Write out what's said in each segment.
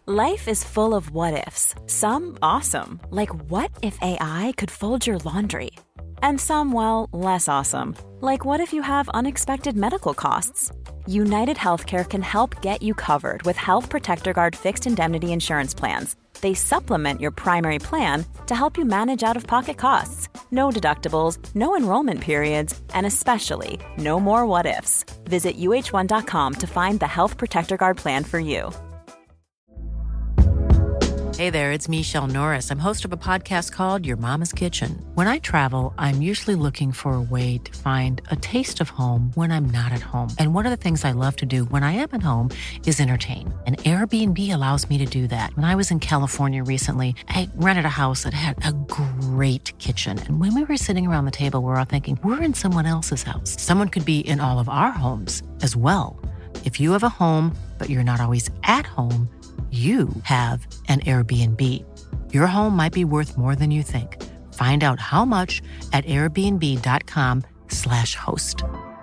Life is full of what-ifs. Some awesome, like what if AI could fold your laundry? And some, well, less awesome, like what if you have unexpected medical costs? United Healthcare can help get you covered with Health Protector Guard fixed indemnity insurance plans. They supplement your primary plan to help you manage out-of-pocket costs. No deductibles, no enrollment periods, and especially no more what-ifs. Visit uh1.com to find the Health Protector Guard plan for you. Hey there, it's Michelle Norris. I'm host of a podcast called Your Mama's Kitchen. When I travel, I'm usually looking for a way to find a taste of home when I'm not at home. And one of the things I love to do when I am at home is entertain. And Airbnb allows me to do that. When I was in California recently, I rented a house that had a great kitchen. And when we were sitting around the table, we're all thinking, we're in someone else's house. Someone could be in all of our homes as well. If you have a home, but you're not always at home, you have an Airbnb. Your home might be worth more than you think. Find out how much at airbnb.com/host.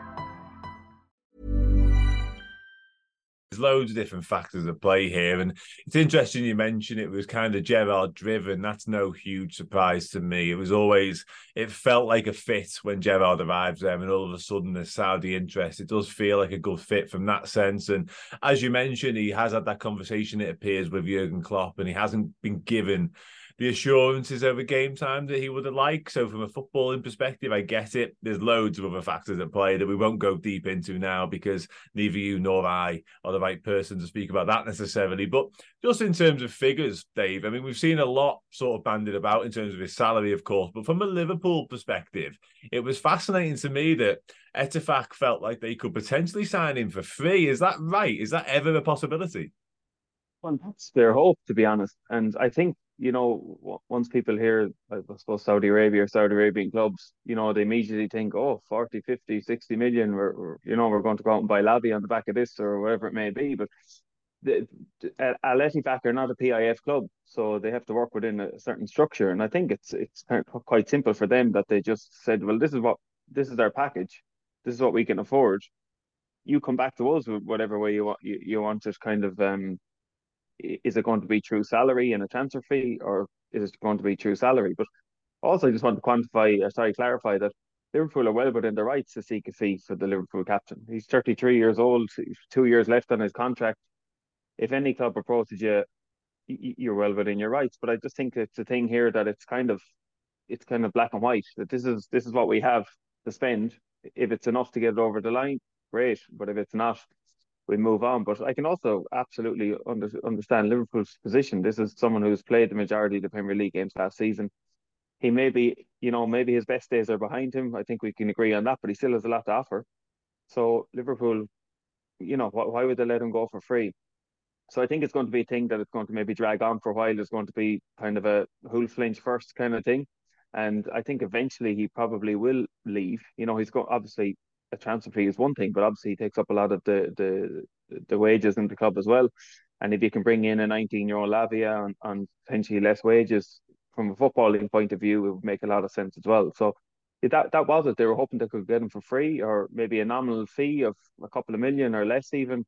There's loads of different factors at play here, and it's interesting you mentioned it was kind of Gerrard driven. That's no huge surprise to me. It felt like a fit when Gerrard arrives there, and all of a sudden the Saudi interest. It does feel like a good fit from that sense. And as you mentioned, he has had that conversation, it appears, with Jurgen Klopp, and he hasn't been given the assurances over game time that he would have liked. So from a footballing perspective, I get it. There's loads of other factors at play that we won't go deep into now because neither you nor I are the right person to speak about that necessarily. But just in terms of figures, Dave, I mean, we've seen a lot sort of bandied about in terms of his salary, of course, but from a Liverpool perspective, it was fascinating to me that Ettifaq felt like they could potentially sign him for free. Is that right? Is that ever a possibility? Well, that's their hope, to be honest. And I think, once people hear, I suppose, Saudi Arabia or Saudi Arabian clubs, they immediately think, oh, 40, 50, 60 million, we're going to go out and buy Lavia on the back of this or whatever it may be. But Al Ettifaq are not a PIF club, so they have to work within a certain structure. And I think it's kind of quite simple for them that they just said, well, this is our package. This is what we can afford. You come back to us with whatever way you want it, kind of. Is it going to be true salary and a transfer fee, or is it going to be true salary? But also, I just want to clarify that Liverpool are well within their rights to seek a fee for the Liverpool captain. He's 33 years old, 2 years left on his contract. If any club approaches you, you're well within your rights. But I just think it's a thing here that it's kind of black and white. That this is what we have to spend. If it's enough to get it over the line, great. But if it's not, we move on. But I can also absolutely understand Liverpool's position. This is someone who's played the majority of the Premier League games last season. He maybe his best days are behind him. I think we can agree on that, but he still has a lot to offer. So Liverpool, why would they let him go for free? So I think it's going to be a thing that it's going to maybe drag on for a while. There's going to be kind of a who'll flinch first kind of thing. And I think eventually he probably will leave. He's got, obviously, a transfer fee is one thing, but obviously he takes up a lot of the wages in the club as well. And if you can bring in a 19-year-old Lavia on potentially less wages from a footballing point of view, it would make a lot of sense as well. So that was it. They were hoping they could get him for free, or maybe a nominal fee of a couple of million or less even.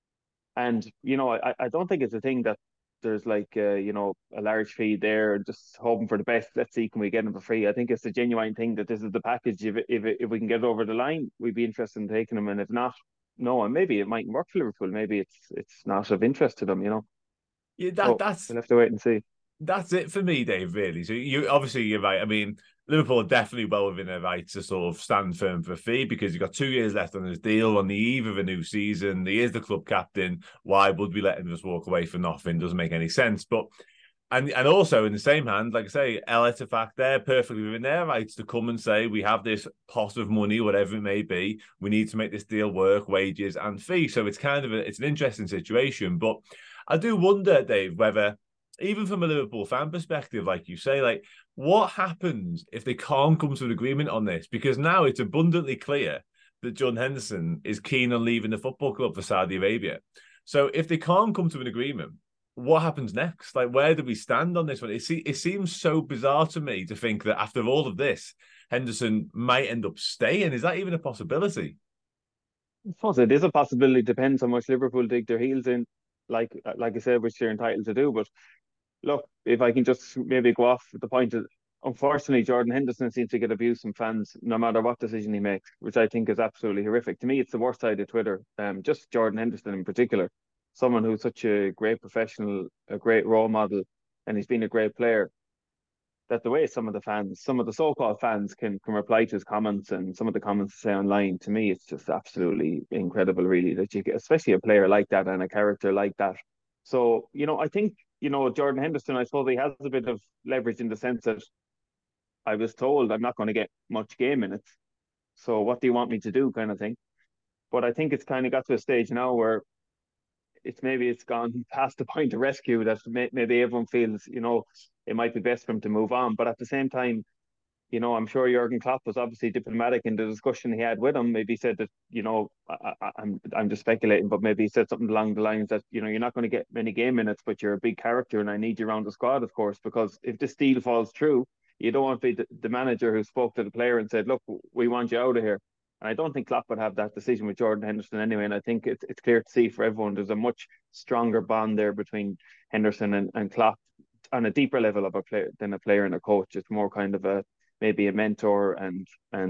And I don't think it's a thing that there's like a large fee there, just hoping for the best. Let's see, can we get him for free? I think it's a genuine thing that this is the package. If we can get it over the line, we'd be interested in taking him. And if not, no. And maybe it mightn't work for Liverpool. Maybe it's not of interest to them. Yeah, that's we'll have to wait and see. That's it for me, Dave, really. So you're right. I mean, Liverpool are definitely well within their right to sort of stand firm for a fee because you've got 2 years left on his deal, on the eve of a new season. He is the club captain. Why would we let him just walk away for nothing? Doesn't make any sense. But and also in the same hand, like I say, El Ettifaq, they're perfectly within their rights to come and say, we have this pot of money, whatever it may be. We need to make this deal work, wages and fee. So it's kind of it's an interesting situation. But I do wonder, Dave, whether even from a Liverpool fan perspective, like you say, like what happens if they can't come to an agreement on this? Because now it's abundantly clear that John Henderson is keen on leaving the football club for Saudi Arabia. So if they can't come to an agreement, what happens next? Like, where do we stand on this one? It seems so bizarre to me to think that after all of this, Henderson might end up staying. Is that even a possibility? I suppose it is a possibility. Depends how much Liverpool dig their heels in. like I said, which they're entitled to do. But look, if I can just maybe go off the point of, unfortunately, Jordan Henderson seems to get abuse from fans no matter what decision he makes, which I think is absolutely horrific. To me, it's the worst side of Twitter. Just Jordan Henderson in particular, someone who's such a great professional, a great role model, and he's been a great player. That the way some of the fans, some of the so-called fans, can reply to his comments and some of the comments say online, to me, it's just absolutely incredible, really, that you get, especially a player like that and a character like that. So, I think, Jordan Henderson, I suppose he has a bit of leverage in the sense that I was told I'm not going to get much game minutes. So what do you want me to do, kind of thing. But I think it's kind of got to a stage now where it's gone past the point of rescue that maybe everyone feels, it might be best for him to move on. But at the same time, I'm sure Jurgen Klopp was obviously diplomatic in the discussion he had with him. Maybe he said that, I'm just speculating, but maybe he said something along the lines that, you're not going to get many game minutes, but you're a big character and I need you around the squad, of course, because if this deal falls through, you don't want to be the manager who spoke to the player and said, look, we want you out of here. And I don't think Klopp would have that decision with Jordan Henderson anyway. And I think it's clear to see for everyone there's a much stronger bond there between Henderson and Klopp on a deeper level of a player than a player and a coach. It's more kind of maybe a mentor and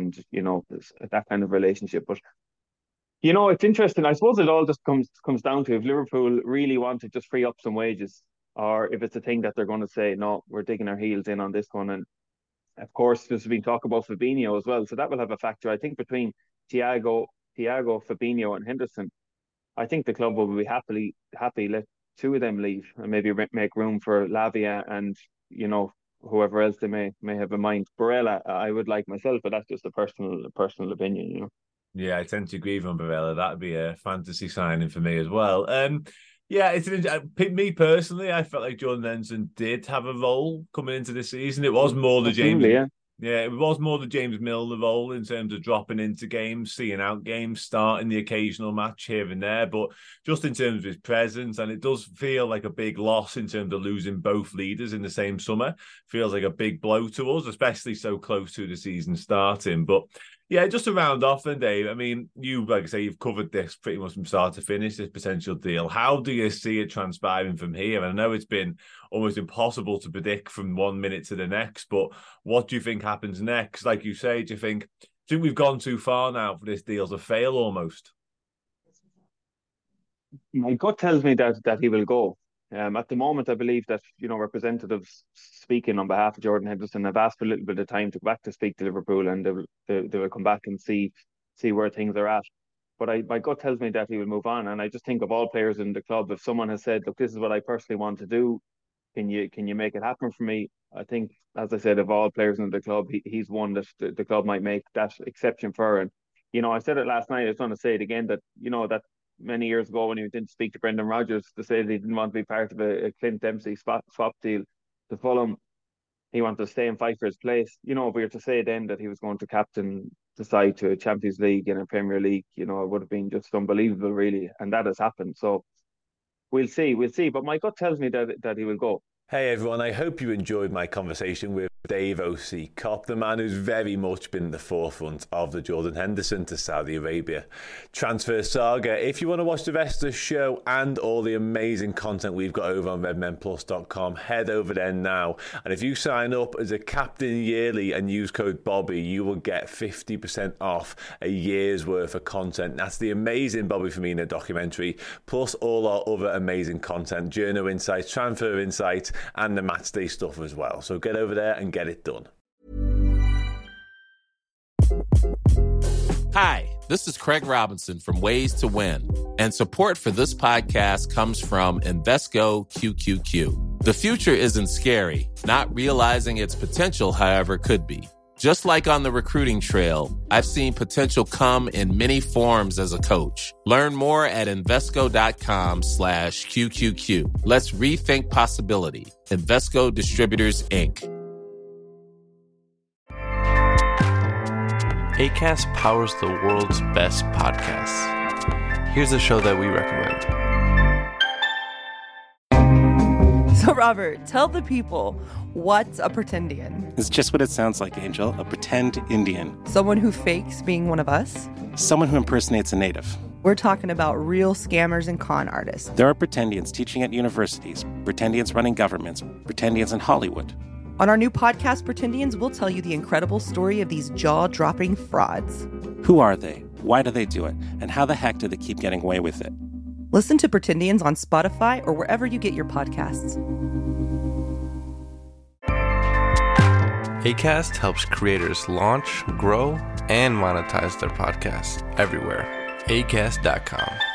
that kind of relationship. But it's interesting. I suppose it all just comes down to if Liverpool really want to just free up some wages, or if it's a thing that they're going to say, no, we're digging our heels in on this one. And of course, there's been talk about Fabinho as well, so that will have a factor. I think between Thiago, Fabinho, and Henderson, I think the club will be happy let two of them leave and maybe make room for Lavia and whoever else they may have in mind. Barella, I would like myself, but that's just a personal opinion. Yeah, I tend to agree with Barella. That'd be a fantasy signing for me as well. Yeah, me personally, I felt like Jordan Henderson did have a role coming into the season. It was more the James, it was more the James Milner role in terms of dropping into games, seeing out games, starting the occasional match here and there. But just in terms of his presence, and it does feel like a big loss in terms of losing both leaders in the same summer. Feels like a big blow to us, especially so close to the season starting. But yeah, just to round off then, Dave, I mean, like I say, you've covered this pretty much from start to finish, this potential deal. How do you see it transpiring from here? And I know it's been almost impossible to predict from 1 minute to the next, but what do you think happens next? Like you say, do you think we've gone too far now for this deal to fail almost? My gut tells me that he will go. At the moment, I believe that, representatives speaking on behalf of Jordan Henderson have asked for a little bit of time to go back to speak to Liverpool, and they will come back and see where things are at. But my gut tells me that he will move on. And I just think of all players in the club, if someone has said, look, this is what I personally want to do, can you make it happen for me? I think, as I said, of all players in the club, he's one that the club might make that exception for. And, I said it last night, I just want to say it again, that, that many years ago when he didn't speak to Brendan Rodgers to say that he didn't want to be part of a Clint Dempsey swap deal to Fulham. He wanted to stay and fight for his place. If we were to say then that he was going to captain the side to a Champions League and a Premier League, it would have been just unbelievable, really. And that has happened. So we'll see. But my gut tells me that he will go. Hey everyone, I hope you enjoyed my conversation with Dave O.C. Kopp, the man who's very much been at the forefront of the Jordan Henderson to Saudi Arabia transfer saga. If you want to watch the rest of the show and all the amazing content we've got over on redmenplus.com, head over there now. And if you sign up as a captain yearly and use code Bobby, you will get 50% off a year's worth of content. That's the amazing Bobby Firmino documentary, plus all our other amazing content, journal insights, transfer insights, and the matchday stuff as well. So get over there and get it done. Hi, this is Craig Robinson from Ways to Win, and support for this podcast comes from Invesco QQQ. The future isn't scary. Not realizing its potential, however, could be. Just like on the recruiting trail, I've seen potential come in many forms as a coach. Learn more at Invesco.com/QQQ. Let's rethink possibility. Invesco Distributors, Inc. Acast powers the world's best podcasts. Here's a show that we recommend. So, Robert, tell the people, what's a pretendian? It's just what it sounds like, Angel. A pretend Indian. Someone who fakes being one of us? Someone who impersonates a native. We're talking about real scammers and con artists. There are pretendians teaching at universities, pretendians running governments, pretendians in Hollywood. On our new podcast, Pretendians, we'll tell you the incredible story of these jaw-dropping frauds. Who are they? Why do they do it? And how the heck do they keep getting away with it? Listen to Pretendians on Spotify or wherever you get your podcasts. Acast helps creators launch, grow, and monetize their podcasts everywhere. Acast.com.